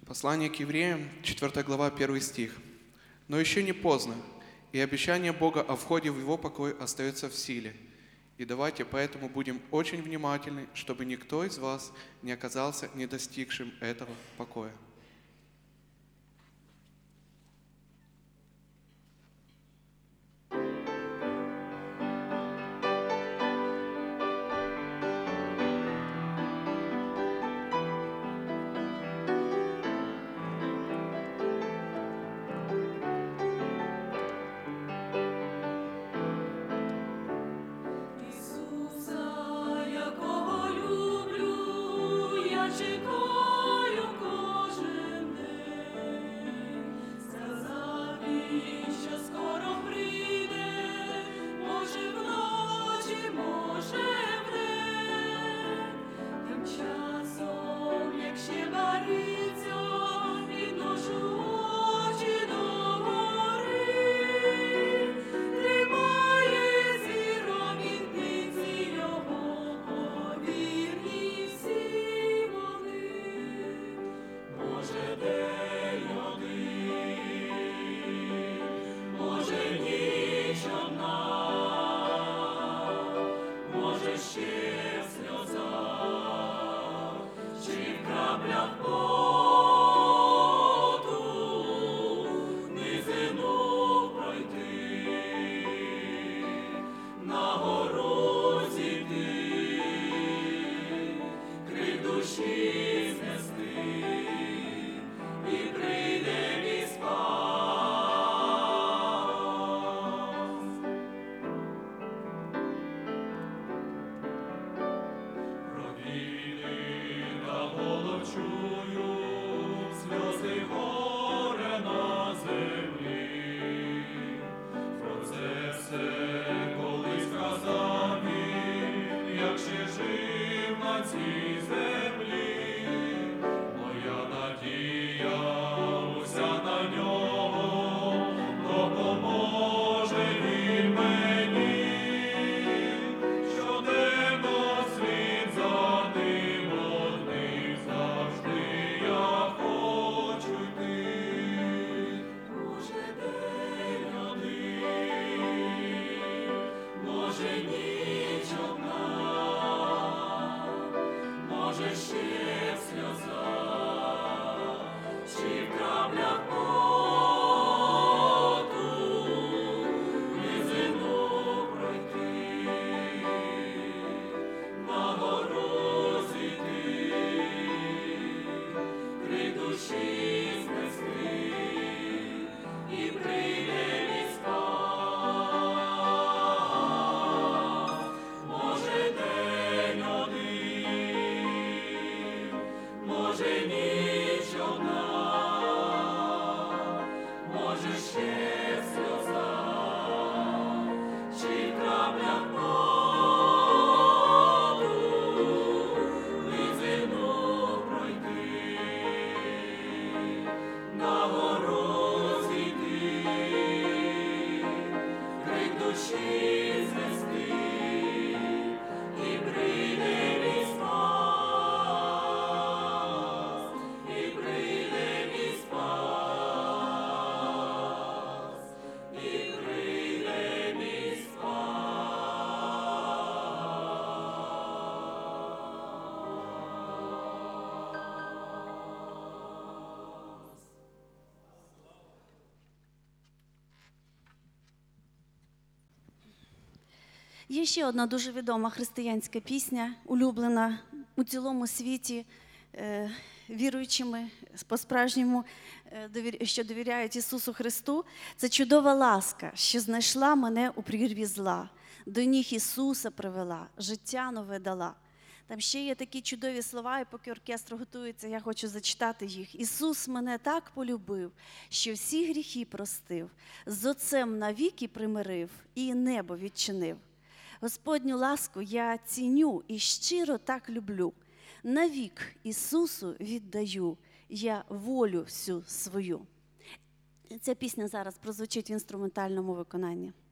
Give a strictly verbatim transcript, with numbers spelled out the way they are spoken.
Послание к евреям, четвёртая глава, первый стих. «Но еще не поздно, и обещание Бога о входе в Его покой остается в силе. И давайте поэтому будем очень внимательны, чтобы никто из вас не оказался не достигшим этого покоя». Є ще одна дуже відома християнська пісня, улюблена у цілому світі е, віруючими по-справжньому, е, що довіряють Ісусу Христу. Це «Чудова ласка, що знайшла мене у прірві зла, до ніг Ісуса привела, життя нове дала». Там ще є такі чудові слова, і поки оркестр готується, я хочу зачитати їх. «Ісус мене так полюбив, що всі гріхи простив, з Отцем навіки примирив і небо відчинив. Господню ласку я ціню і щиро так люблю. Навік Ісусу віддаю я волю всю свою». Ця пісня зараз прозвучить в інструментальному виконанні.